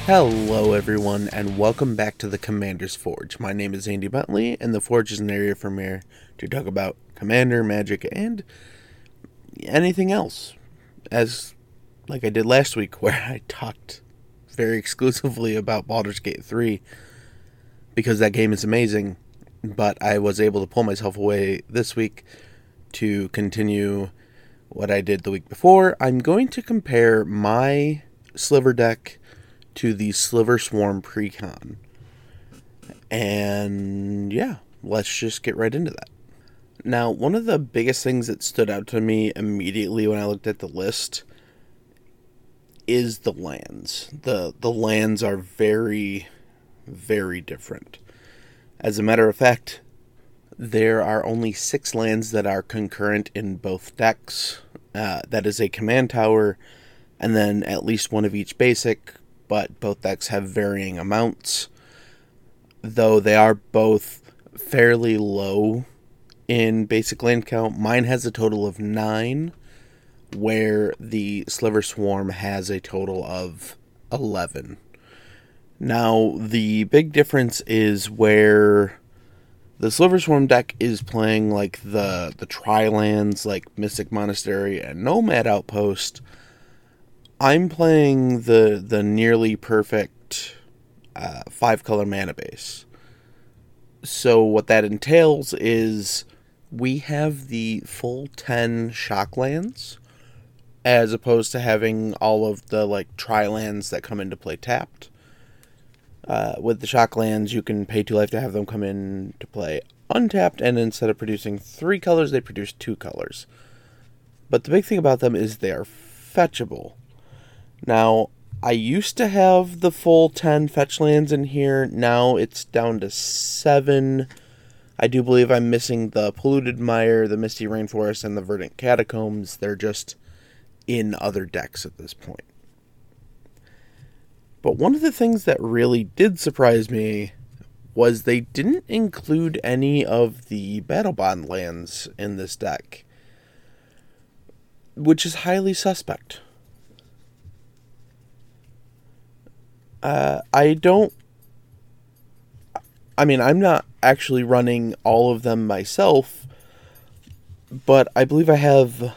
Hello everyone, and welcome back to the Commander's Forge. My name is Andy Bentley, and the Forge is an area from here to talk about Commander, Magic, and anything else. As like I did last week, where I talked very exclusively about Baldur's Gate 3, because that game is amazing, but I was able to pull myself away this week to continue what I did the week before. I'm going to compare my Sliver deck to the Sliver Swarm Precon. And yeah, let's just get right into that. Now, one of the biggest things that stood out to me immediately when I looked at the list is the lands. The lands are very, very different. As a matter of fact, there are only 6 lands that are concurrent in both decks. That is a command tower, and then at least one of each basic, but both decks have varying amounts, though they are both fairly low in basic land count. Mine has a total of 9, where the Sliver Swarm has a total of 11. Now, the big difference is where the Sliver Swarm deck is playing like the tri-lands like Mystic Monastery and Nomad Outpost. I'm playing the nearly perfect 5-color mana base. So what that entails is we have the full 10 shock lands, as opposed to having all of the like tri-lands that come into play tapped. With the shock lands, you can pay 2 life to have them come in to play untapped, and instead of producing 3 colors, they produce 2 colors. But the big thing about them is they are fetchable. Now, I used to have the full 10 fetch lands in here. Now it's down to 7. I do believe I'm missing the Polluted Mire, the Misty Rainforest, and the Verdant Catacombs. They're just in other decks at this point. But one of the things that really did surprise me was they didn't include any of the Battle Bond lands in this deck, which is highly suspect. I'm not actually running all of them myself, but I believe I have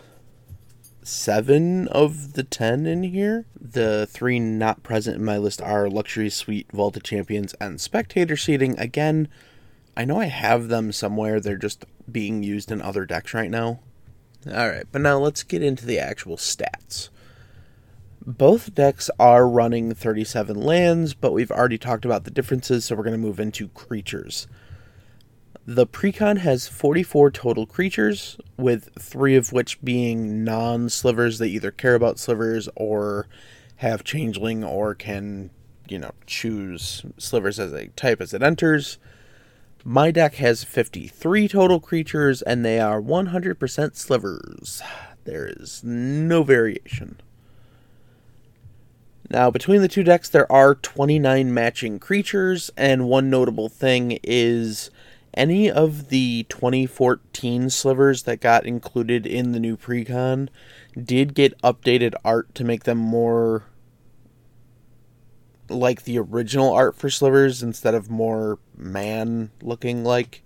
7 of the 10 in here. The 3 not present in my list are Luxury Suite, Vaulted Champions, and Spectator Seating. Again, I know I have them somewhere, they're just being used in other decks right now. Alright, but now let's get into the actual stats. Both decks are running 37 lands, but we've already talked about the differences, so we're going to move into creatures. The Precon has 44 total creatures, with 3 of which being non-slivers. They either care about slivers or have changeling or can, choose slivers as a type as it enters. My deck has 53 total creatures, and they are 100% slivers. There is no variation. Now, between the two decks, there are 29 matching creatures, and one notable thing is any of the 2014 slivers that got included in the new Precon did get updated art to make them more like the original art for slivers instead of more man-looking like.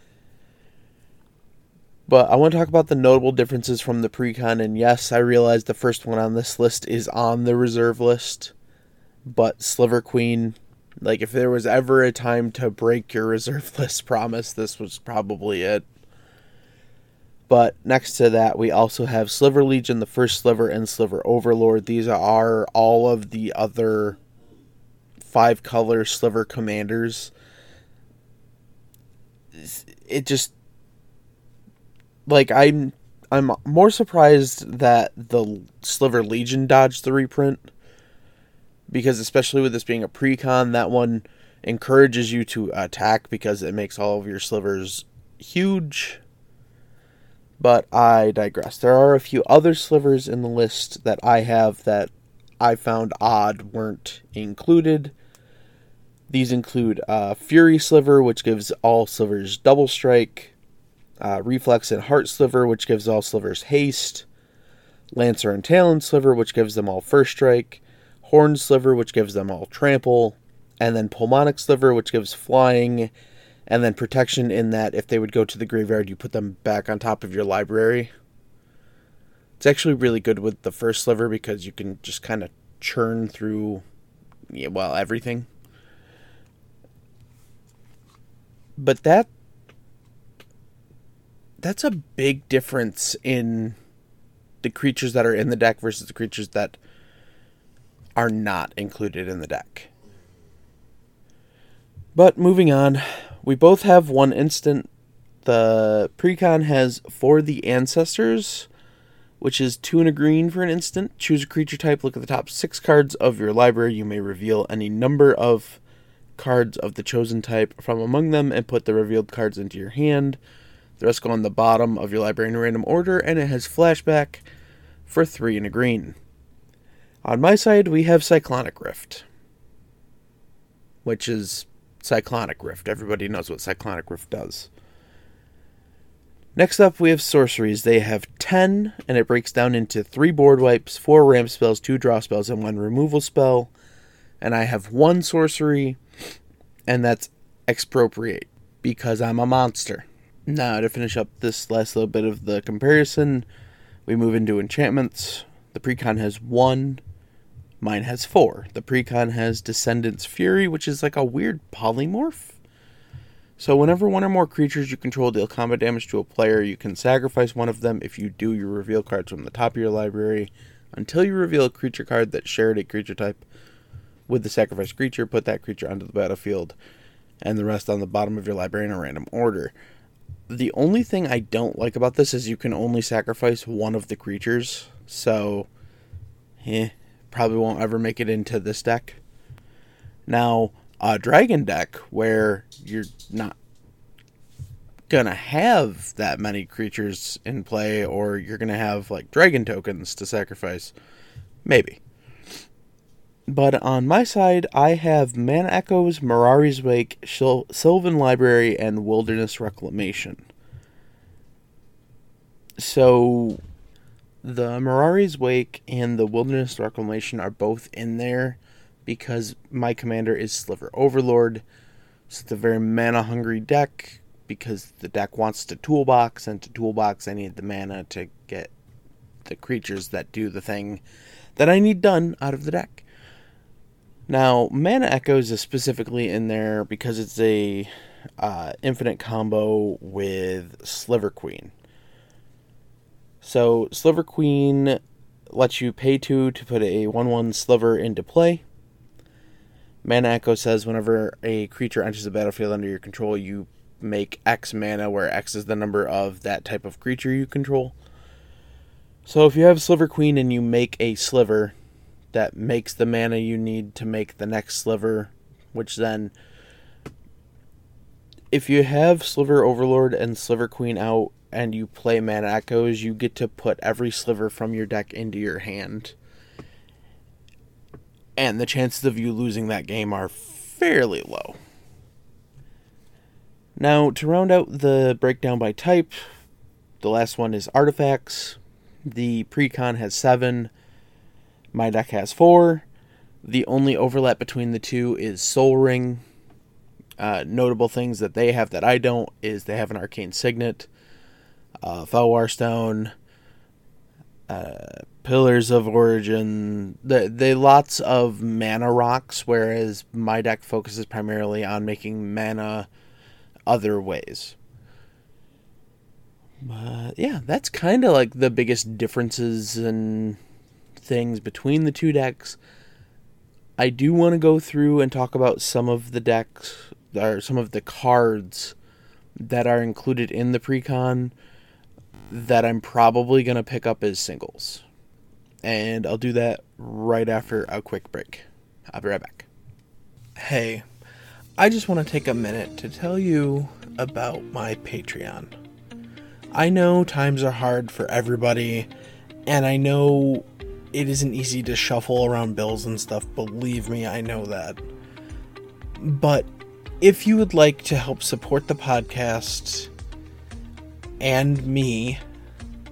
But I want to talk about the notable differences from the Precon, and yes, I realize the first one on this list is on the reserve list, but Sliver Queen, like if there was ever a time to break your reserve list promise, this was probably it. But next to that, we also have Sliver Legion, the First Sliver, and Sliver Overlord. These are all of the other 5-color Sliver commanders. It just... I'm more surprised that the Sliver Legion dodged the reprint, because especially with this being a Precon, that one encourages you to attack because it makes all of your slivers huge. But I digress. There are a few other slivers in the list that I have that I found odd weren't included. These include Fury Sliver, which gives all slivers double strike. Reflex and Heart Sliver, which gives all slivers haste. Lancer and Talon Sliver, which gives them all first strike. Horned Sliver, which gives them all trample, and then Pulmonic Sliver, which gives flying, and then protection in that if they would go to the graveyard, you put them back on top of your library. It's actually really good with the first Sliver because you can just kind of churn through, everything. But that's a big difference in the creatures that are in the deck versus the creatures that are not included in the deck. But moving on, we both have one instant. The Precon has For the Ancestors, which is 2 and a green for an instant. Choose a creature type, look at the top 6 cards of your library. You may reveal any number of cards of the chosen type from among them and put the revealed cards into your hand. The rest go on the bottom of your library in random order, and it has flashback for 3 and a green. On my side, we have Cyclonic Rift, which is Cyclonic Rift. Everybody knows what Cyclonic Rift does. Next up, we have sorceries. They have 10, and it breaks down into 3 board wipes, 4 ramp spells, 2 draw spells, and 1 removal spell. And I have 1 sorcery, and that's Expropriate, because I'm a monster. Now, to finish up this last little bit of the comparison, we move into enchantments. The Precon has 1. Mine has 4. The Precon has Descendant's Fury, which is like a weird polymorph. So whenever one or more creatures you control deal combat damage to a player, you can sacrifice one of them. If you do, you reveal cards from the top of your library. Until you reveal a creature card that shared a creature type with the sacrificed creature, put that creature onto the battlefield, and the rest on the bottom of your library in a random order. The only thing I don't like about this is you can only sacrifice one of the creatures, so probably won't ever make it into this deck. Now, a dragon deck where you're not gonna have that many creatures in play, or you're gonna have like dragon tokens to sacrifice, maybe. But on my side, I have Mana Echoes, Mirari's Wake, Sylvan Library, and Wilderness Reclamation. So the Mirari's Wake and the Wilderness Reclamation are both in there because my commander is Sliver Overlord. So it's a very mana-hungry deck because the deck wants to toolbox, and to toolbox I need the mana to get the creatures that do the thing that I need done out of the deck. Now, Mana Echoes is specifically in there because it's a infinite combo with Sliver Queen. So, Sliver Queen lets you pay 2 to put a 1/1 Sliver into play. Mana Echo says whenever a creature enters the battlefield under your control, you make X mana, where X is the number of that type of creature you control. So if you have Sliver Queen and you make a Sliver, that makes the mana you need to make the next Sliver, which then, if you have Sliver Overlord and Sliver Queen out and you play Mana Echoes, you get to put every Sliver from your deck into your hand. And the chances of you losing that game are fairly low. Now, to round out the breakdown by type, the last one is artifacts. The Precon has 7. My deck has 4. The only overlap between the two is Soul Ring. Notable things that they have that I don't is they have an Arcane Signet, Felwar Stone, Pillars of Origin. They lots of mana rocks, whereas my deck focuses primarily on making mana other ways. But yeah, that's kind of like the biggest differences and things between the two decks. I do want to go through and talk about some of the decks, or some of the cards that are included in the Precon that I'm probably going to pick up as singles. And I'll do that right after a quick break. I'll be right back. Hey, I just want to take a minute to tell you about my Patreon. I know times are hard for everybody, and I know it isn't easy to shuffle around bills and stuff. Believe me, I know that. But if you would like to help support the podcast and me,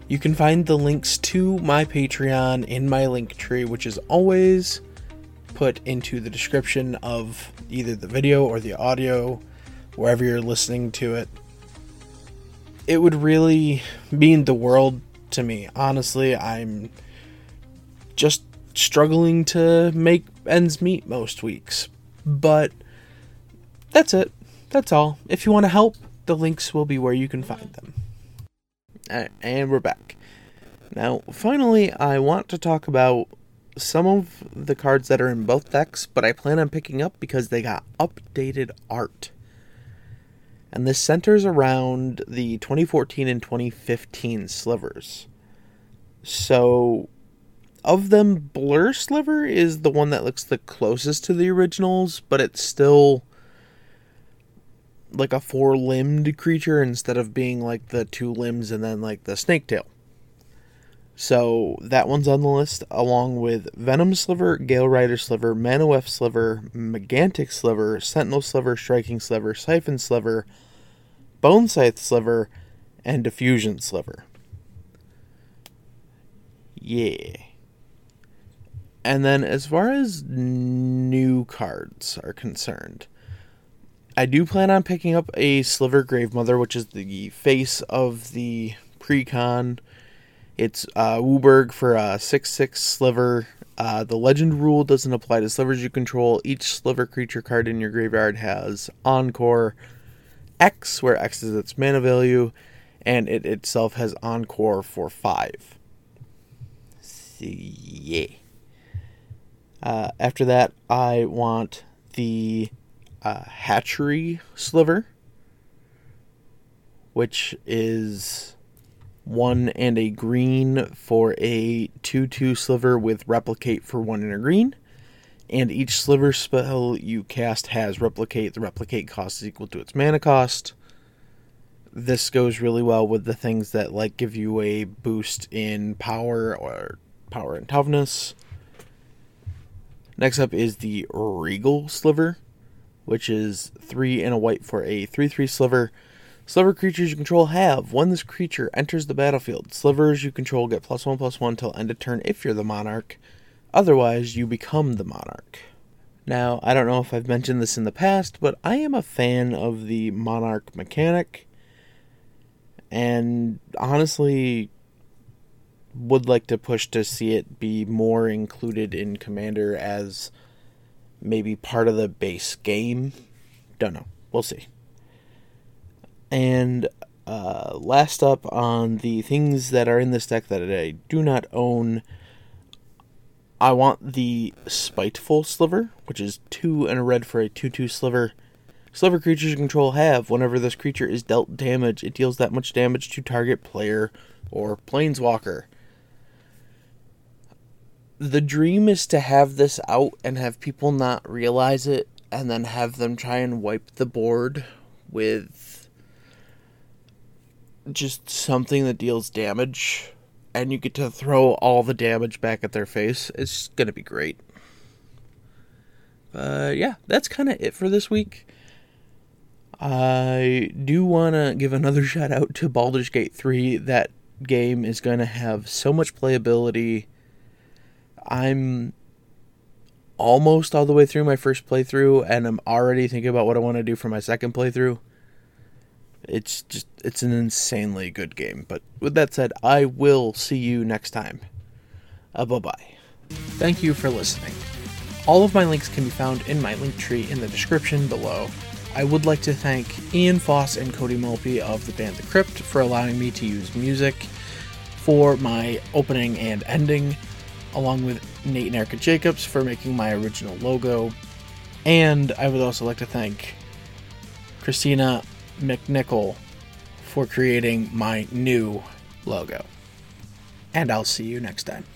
You can find the links to my Patreon in my link tree, which is always put into the description of either the video or the audio, wherever you're listening to it. It would really mean the world to me. Honestly, I'm just struggling to make ends meet most weeks. But that's it. That's all. If you want to help, the links will be where you can find them. And we're back. Now, finally, I want to talk about some of the cards that are in both decks, but I plan on picking up because they got updated art. And this centers around the 2014 and 2015 slivers. So, of them, Blur Sliver is the one that looks the closest to the originals, but it's still like a 4-limbed creature instead of being like the 2 limbs and then like the snake tail. So that one's on the list, along with Venom Sliver, Gale Rider Sliver, Manawef Sliver, Megantic Sliver, Sentinel Sliver, Striking Sliver, Siphon Sliver, Bone Scythe Sliver, and Diffusion Sliver. Yeah. And then as far as new cards are concerned, I do plan on picking up a Sliver Gravemother, which is the face of the Precon. It's Wooburg for a 6/6 Sliver. The Legend rule doesn't apply to Slivers you control. Each Sliver creature card in your graveyard has Encore X, where X is its mana value, and it itself has Encore for 5. So, yeah. After that, I want the Hatchery Sliver, which is 1 and a green for a 2/2 Sliver with Replicate for 1 and a green. And each Sliver spell you cast has Replicate. The Replicate cost is equal to its mana cost. This goes really well with the things that like give you a boost in power or power and toughness. Next up is the Regal Sliver, which is 3 and a white for a 3/3 Sliver. Sliver creatures you control have, when this creature enters the battlefield, Slivers you control get +1/+1 till end of turn if you're the Monarch. Otherwise, you become the Monarch. Now, I don't know if I've mentioned this in the past, but I am a fan of the Monarch mechanic. And honestly, would like to push to see it be more included in Commander as maybe part of the base game. Don't know. We'll see. And last up on the things that are in this deck that I do not own, I want the Spiteful Sliver, which is 2 and a red for a 2/2 Sliver. Sliver creatures you control have, whenever this creature is dealt damage, it deals that much damage to target player or planeswalker. The dream is to have this out and have people not realize it, and then have them try and wipe the board with just something that deals damage, and you get to throw all the damage back at their face. It's going to be great. Yeah, that's kind of it for this week. I do want to give another shout out to Baldur's Gate 3. That game is going to have so much playability. I'm almost all the way through my first playthrough, and I'm already thinking about what I want to do for my second playthrough. It's an insanely good game. But with that said, I will see you next time. Bye-bye. Thank you for listening. All of my links can be found in my link tree in the description below. I would like to thank Ian Foss and Cody Mulpey of the band The Crypt for allowing me to use music for my opening and ending, along with Nate and Erica Jacobs for making my original logo. And I would also like to thank Christina McNichol for creating my new logo. And I'll see you next time.